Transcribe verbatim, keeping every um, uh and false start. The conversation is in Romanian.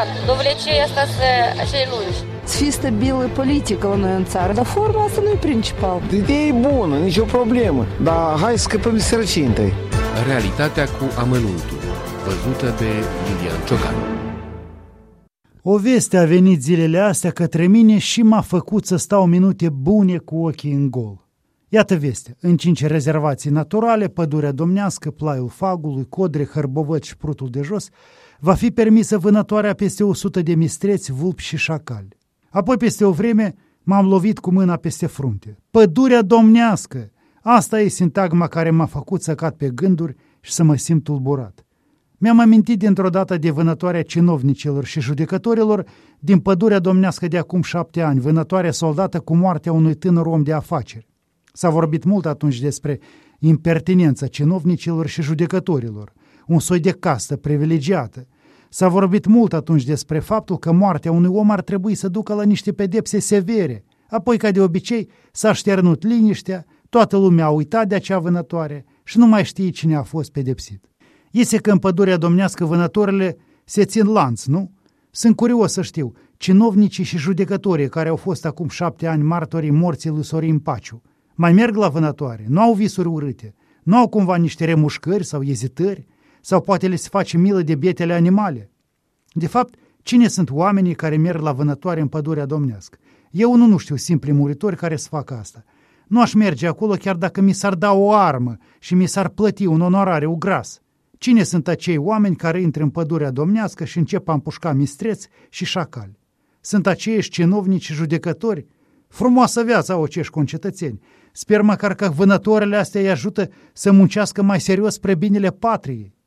clar, dovlecei asta să acei lungi. Să fie stabilă politică la noi în țară, dar forma asta nu e principal. Ideea e bună, nicio problemă, dar hai să scăpăm de sărăcie întâi. Realitatea cu amănuntul, văzută de Lilian Ciocan. O veste a venit zilele astea către mine și m-a făcut să stau minute bune cu ochii în gol. Iată vestea. În cinci rezervații naturale, Pădurea Domnească, Plaiul Fagului, Codre, Hărbovăț și Prutul de Jos, va fi permisă vânătoarea peste o sută de mistreți, vulpi și șacali. Apoi, peste o vreme, m-am lovit cu mâna peste frunte. Pădurea Domnească! Asta e sintagma care m-a făcut să cad pe gânduri și să mă simt tulburat. Mi-am amintit dintr-o dată de vânătoarea cinovnicilor și judecătorilor din Pădurea Domnească de acum șapte ani, vânătoarea soldată cu moartea unui tânăr om de afaceri. S-a vorbit mult atunci despre impertinența cinovnicilor și judecătorilor, un soi de castă privilegiată. S-a vorbit mult atunci despre faptul că moartea unui om ar trebui să ducă la niște pedepse severe. Apoi, ca de obicei, s-a șternut liniștea, toată lumea a uitat de acea vânătoare și nu mai știe cine a fost pedepsit. Iese că în Pădurea Domnească vânătorile se țin lanț, nu? Sunt curios să știu, cinovnicii și judecătorii care au fost acum șapte ani martorii morții lui Sorin Paciu, mai merg la vânătoare, nu au visuri urâte, nu au cumva niște remușcări sau ezitări, sau poate le se face milă de bietele animale. De fapt, cine sunt oamenii care merg la vânătoare în Pădurea Domnească? Eu nu, nu știu simpli muritori care să facă asta. Nu aș merge acolo chiar dacă mi s-ar da o armă și mi s-ar plăti un onorariu gras. Cine sunt acei oameni care intră în Pădurea Domnească și încep a împușca mistreți și șacali? Sunt aceiși cinovnici și judecători? Frumoasă viața au acești concetățeni. Sper măcar că vânătoarele astea îi ajută să muncească mai serios spre binele patriei.